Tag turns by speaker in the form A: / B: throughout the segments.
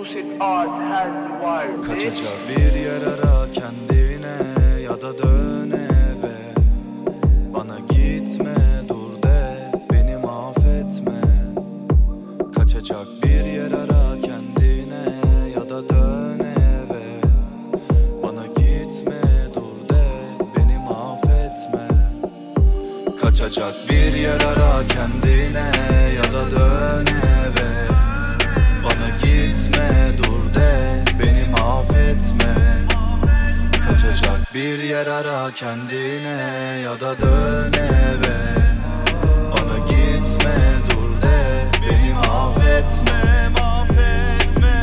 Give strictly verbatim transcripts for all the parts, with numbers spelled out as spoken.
A: Lucid Arts has the wire.
B: Kaçacak bir yer ara kendine ya da dön eve. Bana gitme dur de beni mahvetme. Kaçacak bir yer ara kendine ya da dön eve. Bana gitme dur de beni mahvetme. Kaçacak bir yer ara kendine ya da dön eve. Bana gitme dur de beni mahvetme. Kaçacak bir yer ara kendine ya da dön eve. Bana gitme dur de beni mahvetme, mahvetme.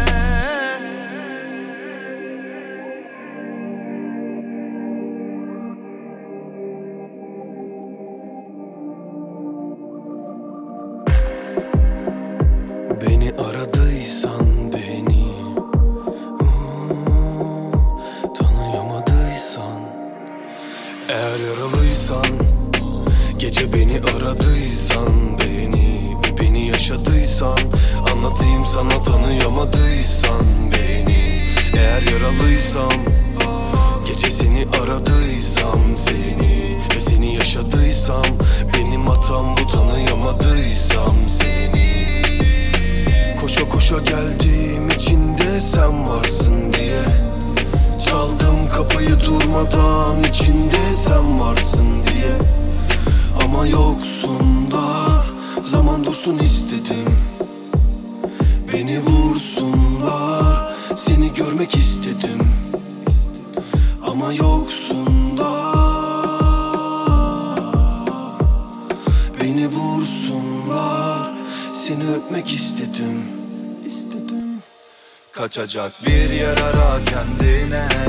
C: Beni aradıysan beni ıı, tanıyamadıysan, eğer yaralıysan, gece beni aradıysan beni ve beni yaşadıysan, anlatayım sana tanıyamadıysan beni. Eğer yaralıysam, gece seni aradıysam seni ve seni yaşadıysam, benim hatam bu tanıyamadıysam seni. Koşa koşa geldiğim içinde sen varsın diye, çaldım kapıyı durmadan içinde sen varsın diye. Ama yoksun da zaman dursun istedim. Beni vursunlar, seni görmek istedim. Ama yoksun da beni vursunlar, seni öpmek istedim. İstedim.
B: Kaçacak bir yer ara kendine